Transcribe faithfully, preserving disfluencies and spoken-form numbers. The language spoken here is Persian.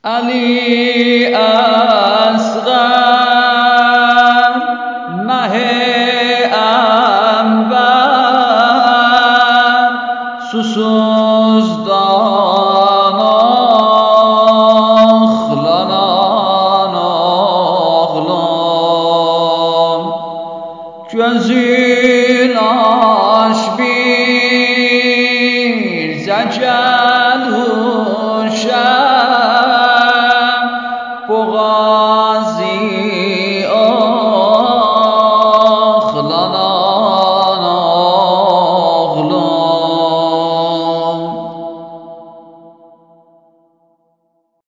علی اصغر مه انور susuzdan ağlanan oğlum gözün aş bir zəncər